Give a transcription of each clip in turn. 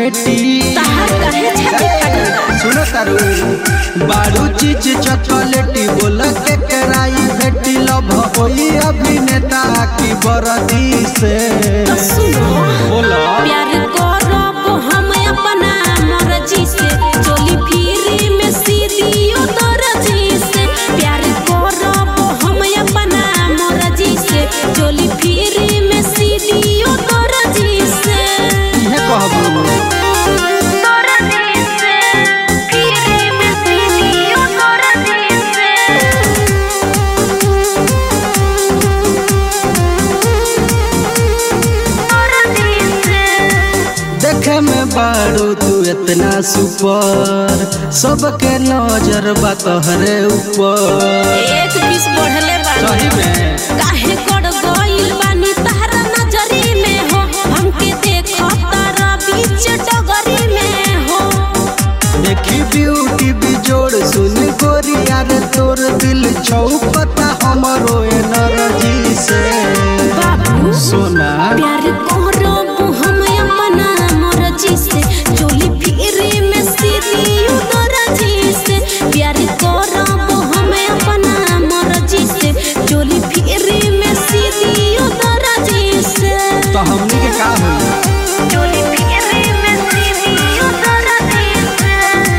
भेटी तहार कहे छाती फटता सुनो तारू बारू चीज चॉकलेटी बोल के कराई भेटी लव होई अभिनेता की बरदी से तो सुनो बोला प्यार करब हम अपना मर्जी से चोली फिरी में सीधी उतरजी से प्यार करब हम अपना मर्जी से चोली फिरी में सीधी उतरजी से इहे कहबू देखे में बारू तू इतना सुपर सबके नजर बा तोहरे ऊपर एक बीस बढ़ले सही में काहे गड़ गइल बानी तहरा नजरी में हो हमके देखो तारा बीच डगरी में हो देखी ब्यूटी बिजोड़ सुन गोरिया रे तोर दिल छौपता हमरो एनर्जी से बाबू सोना प्यार करब हम अपना मर्जी से चोली फिरी में सीधी उतरजी से प्यार करब हम अपना मर्जी से चोली फिरी में सीधी उतरजी से तो हमनी के का होई चोली फिरी में सीधी उतरजी से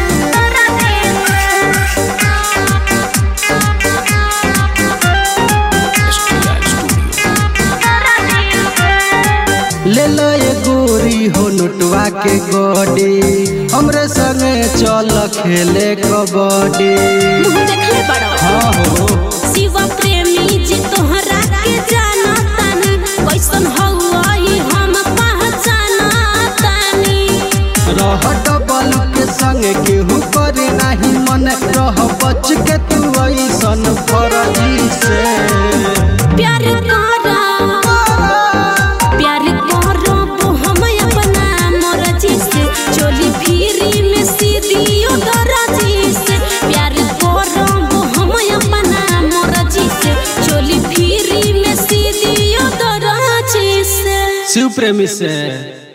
ले लो ये गोरी हो नोटवा के गोडी हमरे संगे चल खेले कबड्डी मुँह देखले बड़ो हाँ हो शिवा प्रेमी जी तोहरा के जाना तानी कैसन हौई हम पहचाना तानी रह डबल के संगे केहू करे नहीं मन रह बच के तू ऐसन फरजी से प्यार करब हम अपना मर्जी से चोली फिरी में सीधी उतरजी से प्यार करब हम अपना मर्जी से चोली फिरी में सीधी उतरजी से शिव प्रेमी से